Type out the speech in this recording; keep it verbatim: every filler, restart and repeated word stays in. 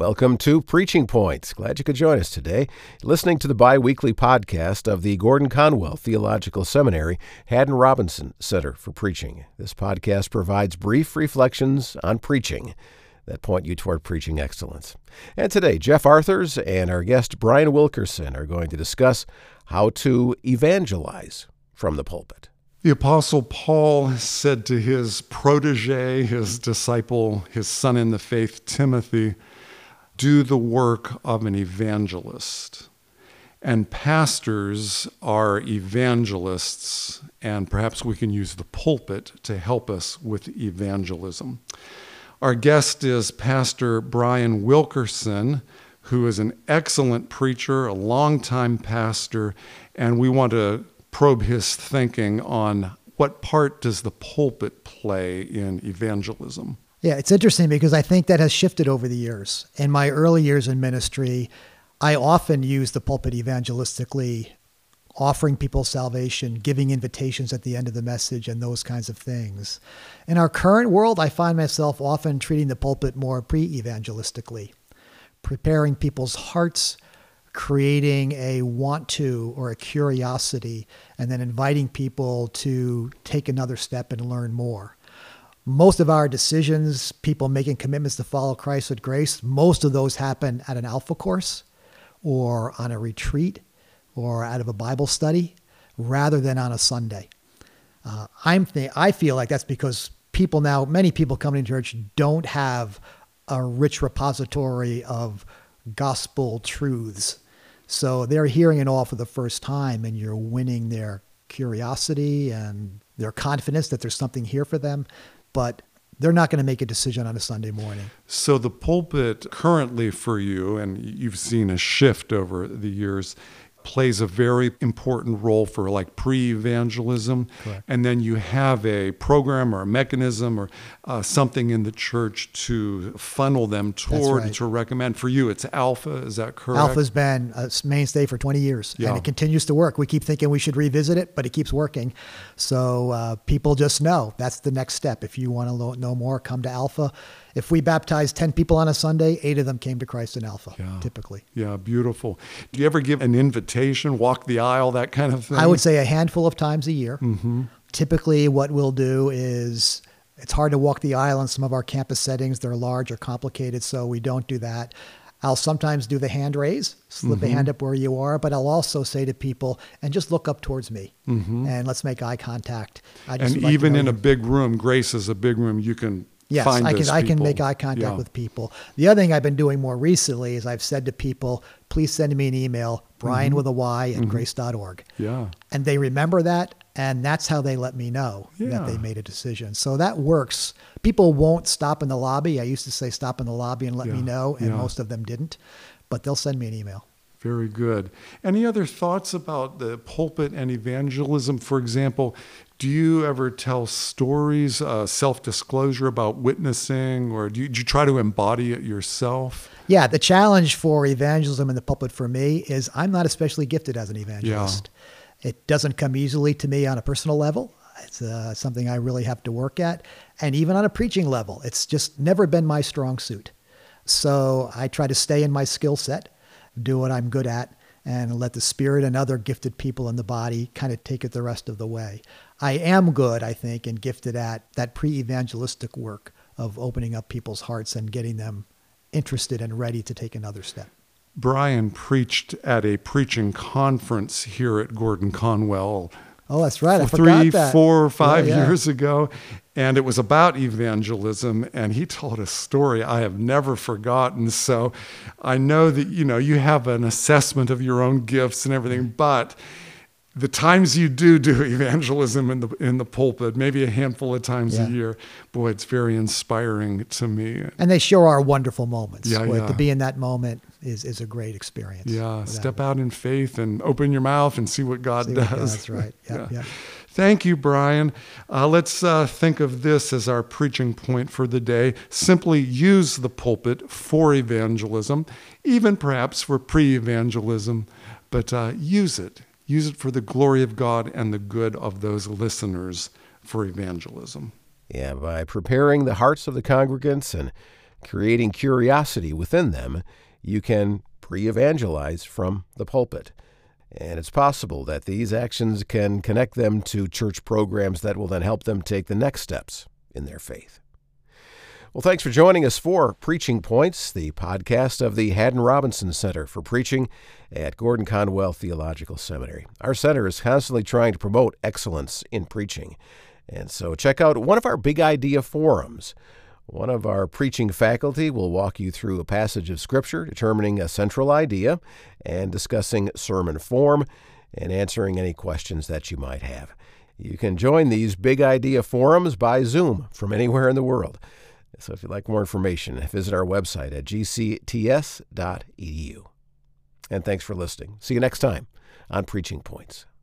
Welcome to Preaching Points. Glad you could join us today. Listening to the bi-weekly podcast of the Gordon Conwell Theological Seminary Haddon Robinson Center for Preaching. This podcast provides brief reflections on preaching that point you toward preaching excellence. And today, Jeff Arthurs and our guest Brian Wilkerson are going to discuss how to evangelize from the pulpit. The Apostle Paul said to his protege, his disciple, his son in the faith, Timothy, do the work of an evangelist. And pastors are evangelists, and perhaps we can use the pulpit to help us with evangelism. Our guest is Pastor Brian Wilkerson, who is an excellent preacher, a longtime pastor, and we want to probe his thinking on what part does the pulpit play in evangelism. Yeah, it's interesting because I think that has shifted over the years. In my early years in ministry, I often used the pulpit evangelistically, offering people salvation, giving invitations at the end of the message, and those kinds of things. In our current world, I find myself often treating the pulpit more pre-evangelistically, preparing people's hearts, creating a want to or a curiosity, and then inviting people to take another step and learn more. Most of our decisions, people making commitments to follow Christ with grace, most of those happen at an Alpha course or on a retreat or out of a Bible study rather than on a Sunday. Uh, I'm th- I feel like that's because people now, many people coming to church don't have a rich repository of gospel truths. So they're hearing it all for the first time, and you're winning their curiosity and their confidence that there's something here for them. But they're not going to make a decision on a Sunday morning. So the pulpit currently for you, and you've seen a shift over the years, plays a very important role for like pre-evangelism. Correct. And then you have a program or a mechanism or uh, something in the church to funnel them toward, right. to recommend. For you, it's Alpha, is that correct? Alpha's been a mainstay for twenty years, yeah. and it continues to work. We keep thinking we should revisit it, but it keeps working. So uh, people just know that's the next step. If you want to know more, come to Alpha. If we baptized ten people on a Sunday, eight of them came to Christ in Alpha, yeah. typically. Yeah, beautiful. Do you ever give an invitation, walk the aisle, that kind of thing? I would say a handful of times a year. Mm-hmm. Typically what we'll do is, it's hard to walk the aisle in some of our campus settings. They're large or complicated, so we don't do that. I'll sometimes do the hand raise, slip mm-hmm. a hand up where you are, but I'll also say to people, and just look up towards me, mm-hmm. and let's make eye contact. I just and like even in you. a big room, Grace is a big room, you can Yes, find I those can I can people. make eye contact yeah. with people. The other thing I've been doing more recently is I've said to people, please send me an email, Brian mm-hmm. with a Y at mm-hmm. grace dot org. Yeah. And they remember that, and that's how they let me know yeah. that they made a decision. So that works. People won't stop in the lobby. I used to say stop in the lobby and let yeah. me know, and yeah. most of them didn't. But they'll send me an email. Very good. Any other thoughts about the pulpit and evangelism? For example, do you ever tell stories, uh, self-disclosure about witnessing, or do you, do you try to embody it yourself? Yeah, the challenge for evangelism in the pulpit for me is I'm not especially gifted as an evangelist. Yeah. It doesn't come easily to me on a personal level. It's uh, something I really have to work at. And even on a preaching level, it's just never been my strong suit. So I try to stay in my skill set, do what I'm good at, and let the Spirit and other gifted people in the body kind of take it the rest of the way. I am good, I think, and gifted at that pre-evangelistic work of opening up people's hearts and getting them interested and ready to take another step. Brian preached at a preaching conference here at Gordon Conwell. Oh, that's right. I Three, forgot that. four, or five yeah, yeah. years ago. And it was about evangelism. And he told a story I have never forgotten. So I know that, you know, you have an assessment of your own gifts and everything, but the times you do do evangelism in the in the pulpit, maybe a handful of times yeah. a year, boy, it's very inspiring to me. And they sure are wonderful moments. Yeah, yeah. To be in that moment is, is a great experience. Yeah, step out in faith and open your mouth and see what God see does. What, that's right. Yeah, yeah. yeah. Thank you, Brian. Uh, let's uh, think of this as our preaching point for the day. Simply use the pulpit for evangelism, even perhaps for pre-evangelism, but uh, use it. Use it for the glory of God and the good of those listeners for evangelism. Yeah, by preparing the hearts of the congregants and creating curiosity within them, you can pre-evangelize from the pulpit. And it's possible that these actions can connect them to church programs that will then help them take the next steps in their faith. Well, thanks for joining us for Preaching Points, the podcast of the Haddon Robinson Center for Preaching at Gordon Conwell Theological Seminary. Our center is constantly trying to promote excellence in preaching. And so check out one of our Big Idea forums. One of our preaching faculty will walk you through a passage of Scripture, determining a central idea and discussing sermon form and answering any questions that you might have. You can join these Big Idea forums by Zoom from anywhere in the world. So if you'd like more information, visit our website at g c t s dot e d u. And thanks for listening. See you next time on Preaching Points.